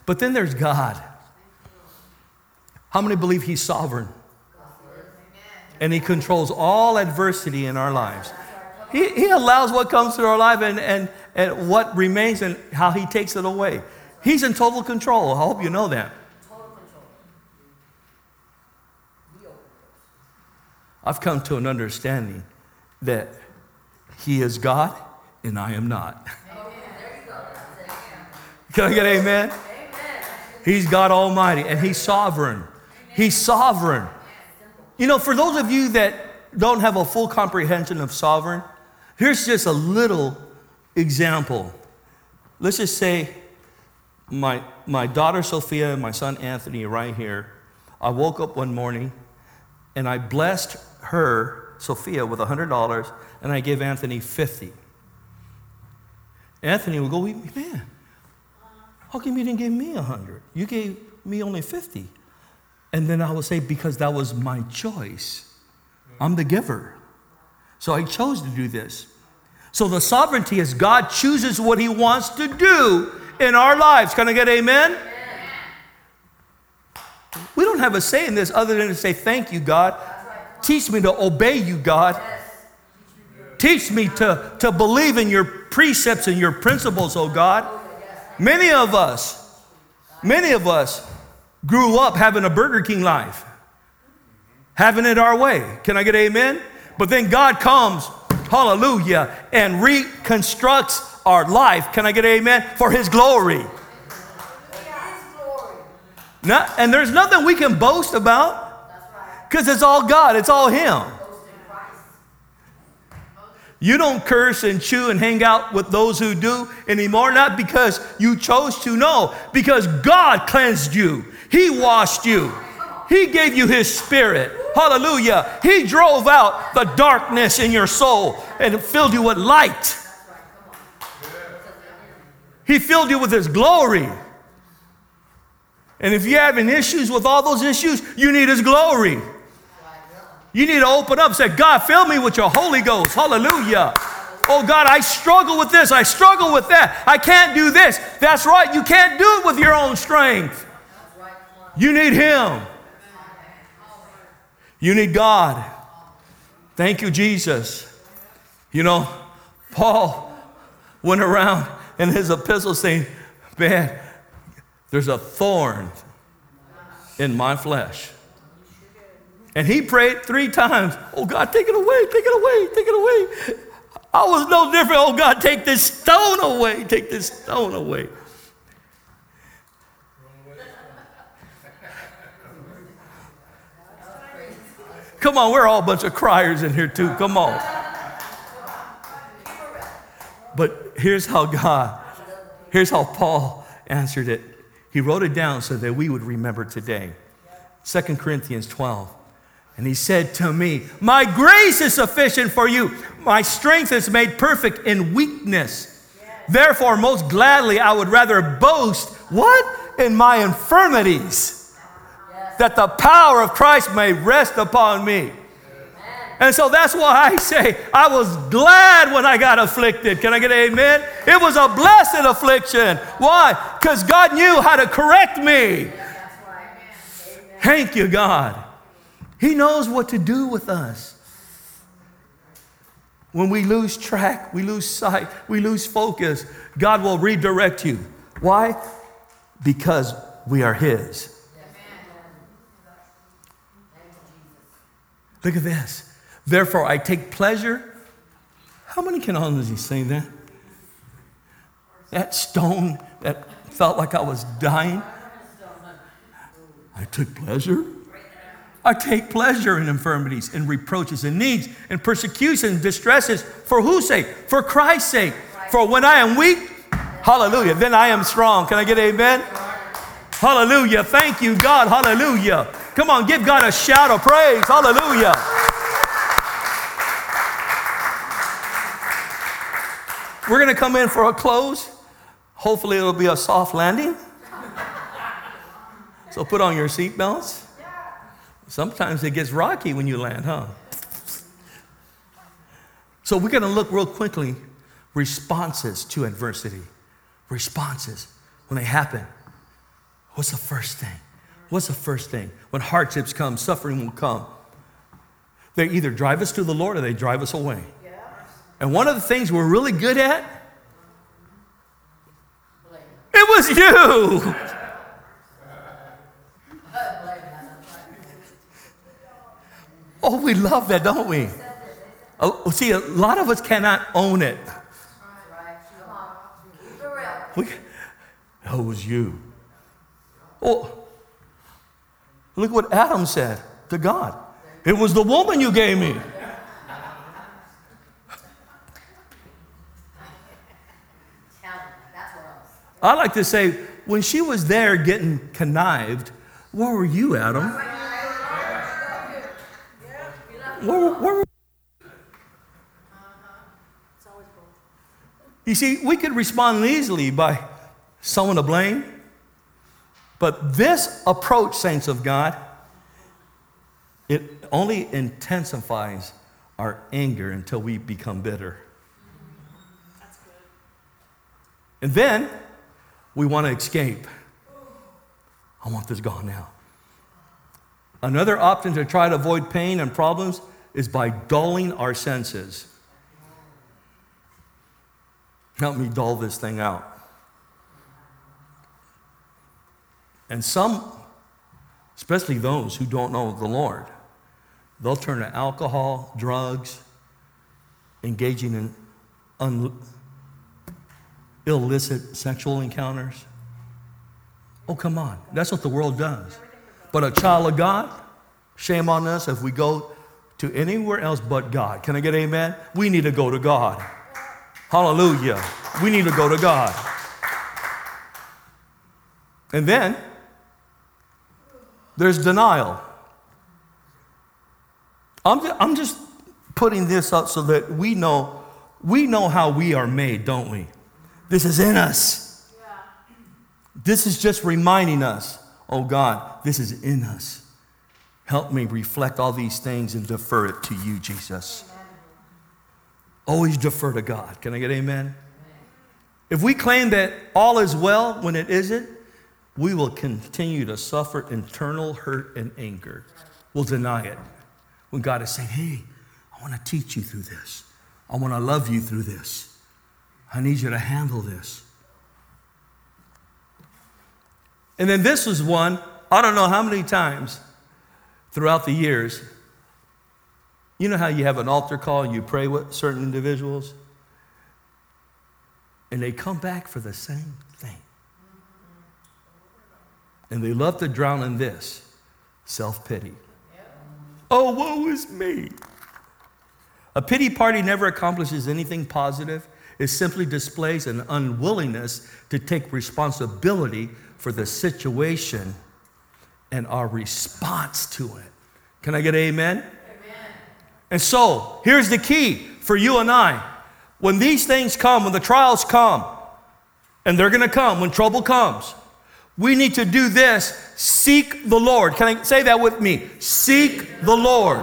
But then there's God. How many believe he's sovereign? And he controls all adversity in our lives. He allows what comes through our life and what remains and how he takes it away. He's in total control. I hope you know that. I've come to an understanding that he is God and I am not. Can I get an amen? He's God Almighty and he's sovereign. He's sovereign. You know, for those of you that don't have a full comprehension of sovereign, here's just a little example. Let's just say my daughter Sophia and my son Anthony are right here. I woke up one morning and I blessed her, Sophia, with $100 and I gave Anthony 50. Anthony will go, man, how come you didn't give me 100? You gave me only 50. And then I will say, because that was my choice. I'm the giver. So I chose to do this. So the sovereignty is God chooses what he wants to do in our lives. Can I get amen? Amen. We don't have a say in this other than to say, thank you, God. Teach me to obey you, God. Teach me to believe in your precepts and your principles, oh God. Many of us grew up having a Burger King life, having it our way. Can I get amen? But then God comes, hallelujah, and reconstructs our life. Can I get amen? For his glory. And there's nothing we can boast about because it's all God. It's all him. You don't curse and chew and hang out with those who do anymore, not because you chose to, no, because God cleansed you. He washed you. He gave you his spirit. Hallelujah. He drove out the darkness in your soul and filled you with light. He filled you with his glory. And if you're having issues with all those issues, you need his glory. You need to open up and say, God, fill me with your Holy Ghost. Hallelujah. Oh, God, I struggle with this. I struggle with that. I can't do this. That's right. You can't do it with your own strength. You need him. You need God. Thank you, Jesus. You know, Paul went around in his epistle saying, man, there's a thorn in my flesh. And he prayed 3 times. Oh, God, take it away, take it away, take it away. I was no different. Oh, God, take this stone away, take this stone away. Come on, we're all a bunch of criers in here too. Come on. But here's how Paul answered it. He wrote it down so that we would remember today. 2 Corinthians 12. And he said to me, my grace is sufficient for you. My strength is made perfect in weakness. Therefore, most gladly, I would rather boast, what? In my infirmities, that the power of Christ may rest upon me. And so that's why I say I was glad when I got afflicted. Can I get an amen? It was a blessed affliction. Why? Because God knew how to correct me. Thank you, God. He knows what to do with us. When we lose track, we lose sight, we lose focus, God will redirect you. Why? Because we are his. Look at this. Therefore, I take pleasure. How many can honestly say that? That stone that felt like I was dying. I took pleasure. I take pleasure in infirmities, in reproaches, in needs, in persecutions, distresses. For whose sake? For Christ's sake. For when I am weak, hallelujah, then I am strong. Can I get amen? Hallelujah. Thank you, God. Hallelujah. Come on, give God a shout of praise. Hallelujah. We're going to come in for a close. Hopefully it'll be a soft landing. So put on your seatbelts. Sometimes it gets rocky when you land, huh? So we're going to look real quickly, responses to adversity. Responses when they happen. What's the first thing? What's the first thing? When hardships come, suffering will come. They either drive us to the Lord or they drive us away. And one of the things we're really good at, it was you. Oh, we love that, don't we? Oh, see, a lot of us cannot own it. Oh, it was you. Oh, look what Adam said to God. It was the woman you gave me. I like to say, when she was there getting connived, where were you, Adam? Where were you see, we could respond easily by someone to blame, but this approach, saints of God, it only intensifies our anger until we become bitter. That's good. And then we want to escape. I want this gone now. Another option to try to avoid pain and problems is by dulling our senses. Help me dull this thing out. And some, especially those who don't know the Lord, they'll turn to alcohol, drugs, engaging in illicit sexual encounters. Oh, come on. That's what the world does. But a child of God, shame on us if we go to anywhere else but God. Can I get amen? We need to go to God. Hallelujah. We need to go to God. And then there's denial. I'm just putting this up so that we know how we are made, don't we? This is in us. This is just reminding us, oh God, this is in us. Help me reflect all these things and defer it to you, Jesus. Always defer to God. Can I get amen? If we claim that all is well when it isn't, we will continue to suffer internal hurt and anger. We'll deny it. When God is saying, hey, I want to teach you through this. I want to love you through this. I need you to handle this. And then this was one, I don't know how many times throughout the years. You know how you have an altar call and you pray with certain individuals? And they come back for the same thing. And they love to drown in this, self-pity. Oh, woe is me. A pity party never accomplishes anything positive. It simply displays an unwillingness to take responsibility for the situation and our response to it. Can I get an amen? And so, here's the key for you and I. When these things come, when the trials come, and they're going to come when trouble comes, we need to do this: seek the Lord. Can I say that with me? Seek the Lord.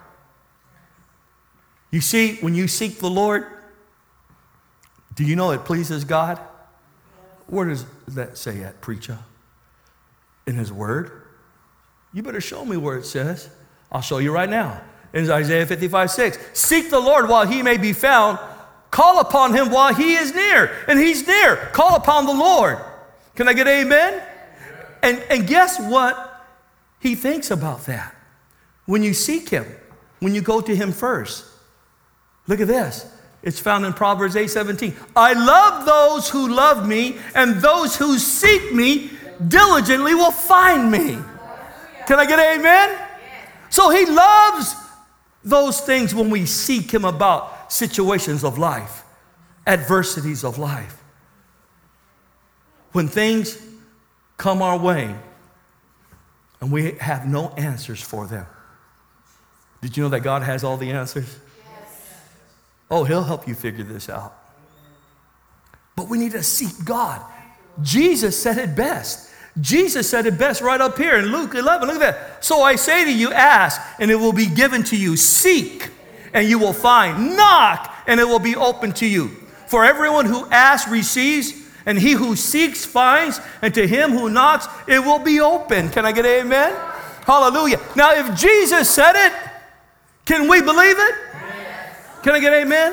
You see, when you seek the Lord, do you know it pleases God? Where does that say at, preacher? In His Word? You better show me where it says. I'll show you right now. In Isaiah 55:6, seek the Lord while He may be found. Call upon Him while He is near. And He's near. Call upon the Lord. Can I get amen? And guess what He thinks about that? When you seek Him, when you go to Him first. Look at this. It's found in Proverbs 8:17. I love those who love me, and those who seek me diligently will find me. Can I get amen? So He loves those things when we seek Him about situations of life, adversities of life. When things come our way and we have no answers for them. Did you know that God has all the answers? Yes. Oh, He'll help you figure this out. But we need to seek God. Jesus said it best. Jesus said it best right up here in Luke 11. Look at that. So I say to you, ask, and it will be given to you. Seek, and you will find. Knock, and it will be open to you. For everyone who asks receives, And he who seeks finds, and to him who knocks, it will be open. Can I get an amen? Hallelujah. Now, if Jesus said it, can we believe it? Can I get an amen?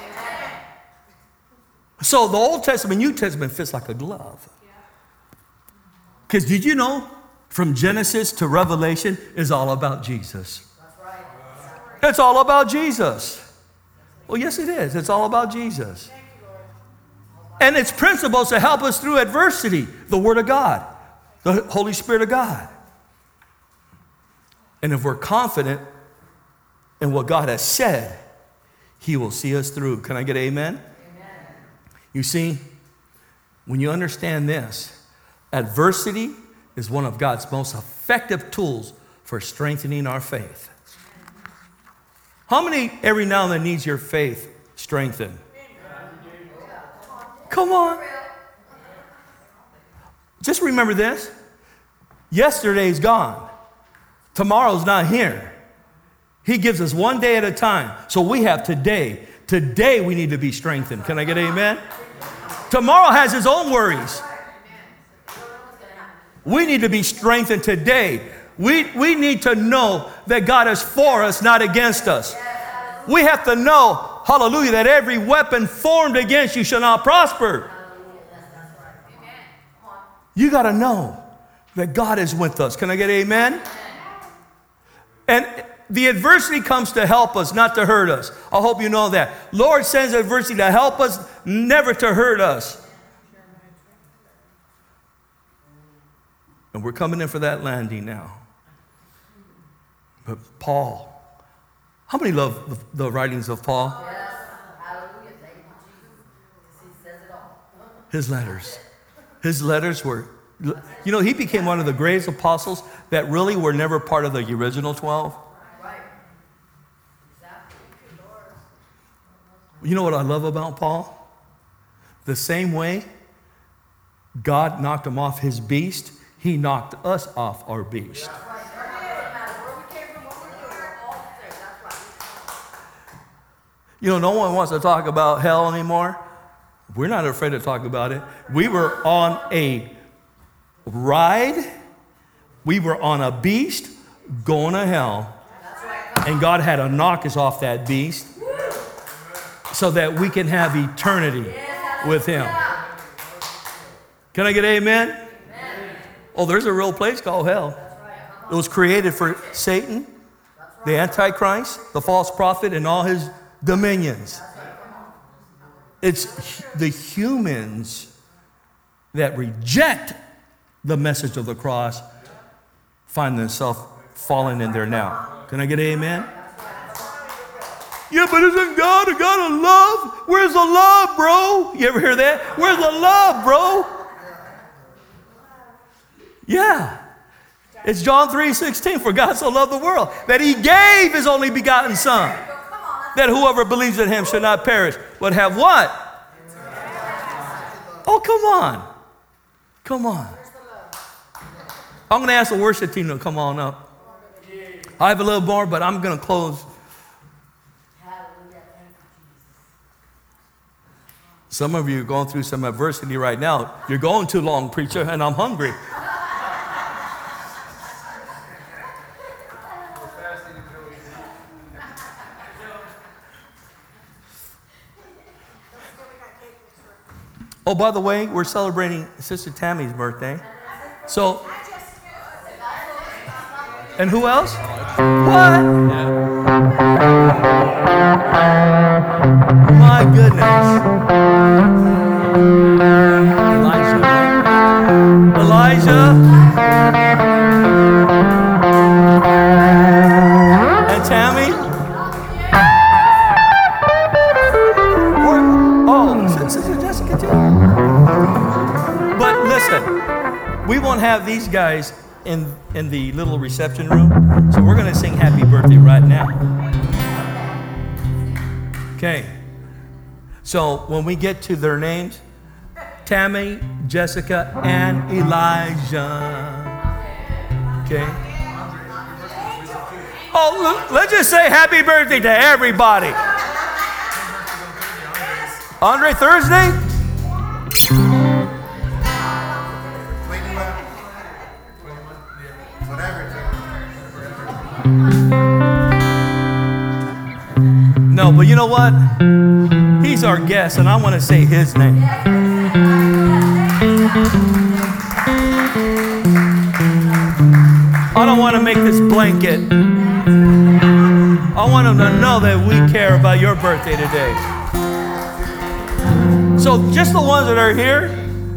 So the Old Testament, New Testament fits like a glove. Because did you know, from Genesis to Revelation is all about Jesus. It's all about Jesus. Well, yes, it is. It's all about Jesus. And its principles to help us through adversity, the Word of God, the Holy Spirit of God. And if we're confident in what God has said, He will see us through. Can I get amen? Amen. You see, when you understand this, adversity is one of God's most effective tools for strengthening our faith. How many every now and then needs your faith strengthened? Come on. Just remember this. Yesterday's gone. Tomorrow's not here. He gives us one day at a time. So we have today. Today we need to be strengthened. Can I get an amen? Tomorrow has its own worries. We need to be strengthened today. We need to know that God is for us, not against us. We have to know, hallelujah, that every weapon formed against you shall not prosper. You got to know that God is with us. Can I get amen? And the adversity comes to help us, not to hurt us. I hope you know that. Lord sends adversity to help us, never to hurt us. And we're coming in for that landing now. But Paul, how many love the writings of Paul? Yes. Hallelujah. Thank you, Jesus. He says it all. His letters. His letters were, you know, he became one of the greatest apostles that really were never part of the original 12. Right. Exactly. You know what I love about Paul? The same way God knocked him off his beast, he knocked us off our beast. You know, no one wants to talk about hell anymore. We're not afraid to talk about it. We were on a ride. We were on a beast going to hell. And God had to knock us off that beast so that we can have eternity with Him. Can I get amen? Oh, there's a real place called hell. It was created for Satan, the Antichrist, the false prophet, and all his dominions. It's the humans that reject the message of the cross find themselves falling in there now. Can I get an amen? Yeah, but isn't God a God of love? Where's the love, bro? You ever hear that? Where's the love, bro? Yeah. It's John 3:16. For God so loved the world that He gave His only begotten Son, that whoever believes in Him should not perish, but have what? Oh, come on. Come on. I'm going to ask the worship team to come on up. I have a little more, but I'm going to close. Some of you are going through some adversity right now. You're going too long, preacher, and I'm hungry. Oh, by the way, we're celebrating Sister Tammy's birthday. So, and who else? What? My goodness. Elijah. And Tammy. Oh, Sister Jessica too. But listen, we won't have these guys in the little reception room, so we're going to sing happy birthday right now. Okay. So when we get to their names, Tammy, Jessica, and Elijah. Okay. Oh, let's just say happy birthday to everybody. Andre, Thursday? No, but you know what? He's our guest, and I want to say his name. I don't want to make this blanket. I want them to know that we care about your birthday today. So just the ones that are here,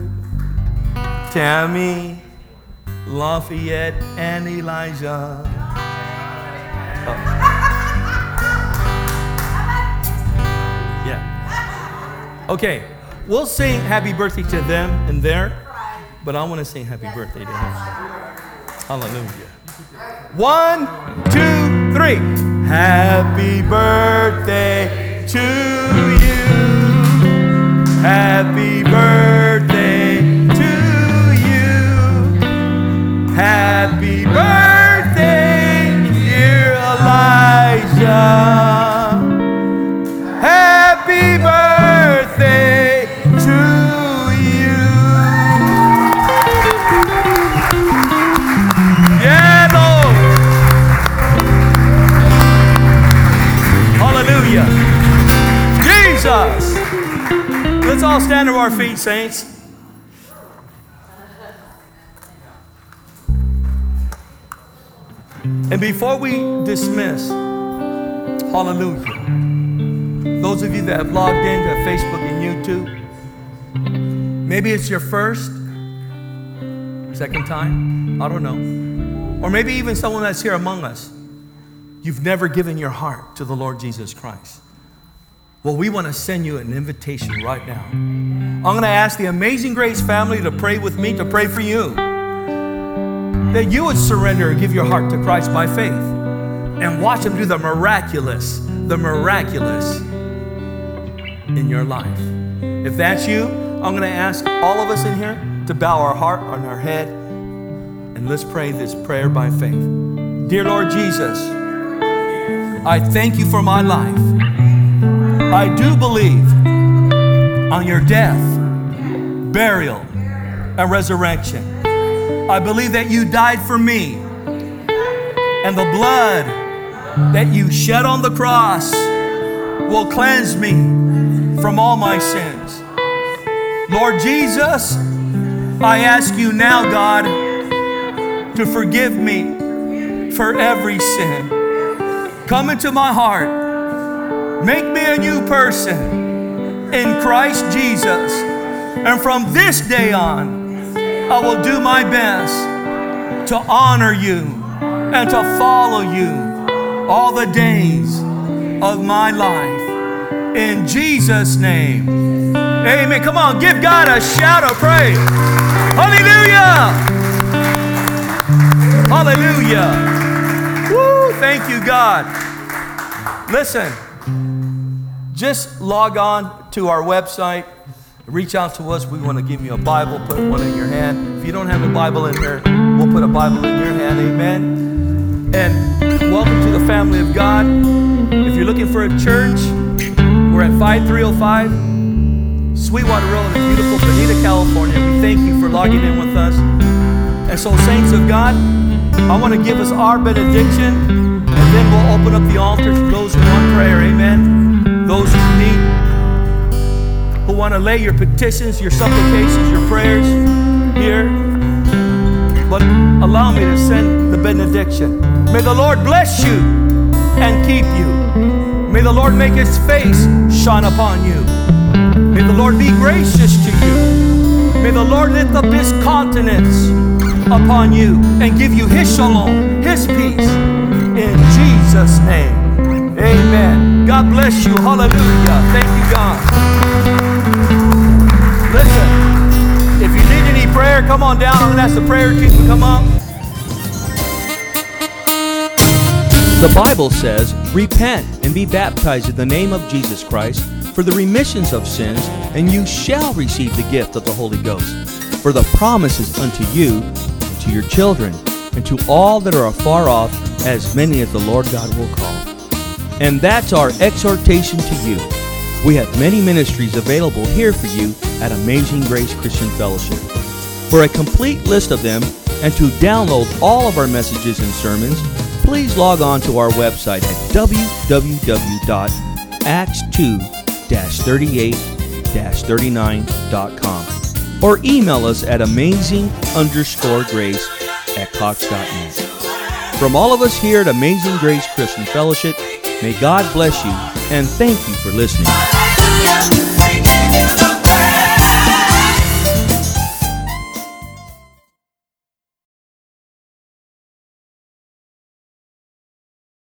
Tammy, Lafayette, and Elijah. Oh. Yeah. Okay, we'll sing happy birthday to them and there, but I want to sing happy birthday to him. Hallelujah. 1, 2, 3. Happy birthday to you. Happy birthday to you. Happy birthday, dear Elijah. Happy birthday to you. Yeah, Lord. Hallelujah. Jesus. Let's all stand to our feet, saints. And before we dismiss, hallelujah, those of you that have logged into Facebook and YouTube, maybe it's your first, second time, I don't know. Or maybe even someone that's here among us, you've never given your heart to the Lord Jesus Christ. Well, we want to send you an invitation right now. I'm going to ask the Amazing Grace family to pray with me, to pray for you. That you would surrender and give your heart to Christ by faith. And watch Him do the miraculous in your life. If that's you, I'm going to ask all of us in here to bow our heart on our head. And let's pray this prayer by faith. Dear Lord Jesus, I thank you for my life. I do believe on your death, burial, and resurrection. I believe that you died for me, and the blood that you shed on the cross will cleanse me from all my sins. Lord Jesus, I ask you now, God, to forgive me for every sin. Come into my heart. Make me a new person in Christ Jesus. And from this day on, I will do my best to honor you and to follow you all the days of my life. In Jesus' name, amen. Come on, give God a shout of praise. Hallelujah! Hallelujah! Woo, thank you, God. Listen. Just log on to our website, reach out to us. We want to give you a Bible, put one in your hand. If you don't have a Bible in here, we'll put a Bible in your hand, amen. And welcome to the family of God. If you're looking for a church, we're at 5305 Sweetwater Road in beautiful Bonita, California. We thank you for logging in with us. And so, saints of God, I want to give us our benediction, and then we'll open up the altar for those who want prayer, amen. Those who need, who want to lay your petitions, your supplications, your prayers here. But allow me to send the benediction. May the Lord bless you and keep you. May the Lord make His face shine upon you. May the Lord be gracious to you. May the Lord lift up His countenance upon you and give you His shalom, His peace. In Jesus' name. Amen. God bless you. Hallelujah. Thank you, God. Listen, if you need any prayer, come on down. I'm going to ask the prayer team to come up. The Bible says, repent and be baptized in the name of Jesus Christ for the remissions of sins, and you shall receive the gift of the Holy Ghost. For the promise is unto you, and to your children, and to all that are afar off, as many as the Lord God will call. And that's our exhortation to you. We have many ministries available here for you at Amazing Grace Christian Fellowship. For a complete list of them and to download all of our messages and sermons, please log on to our website at www.acts2-38-39.com or email us at amazing_grace@cox.net. From all of us here at Amazing Grace Christian Fellowship, may God bless you and thank you for listening.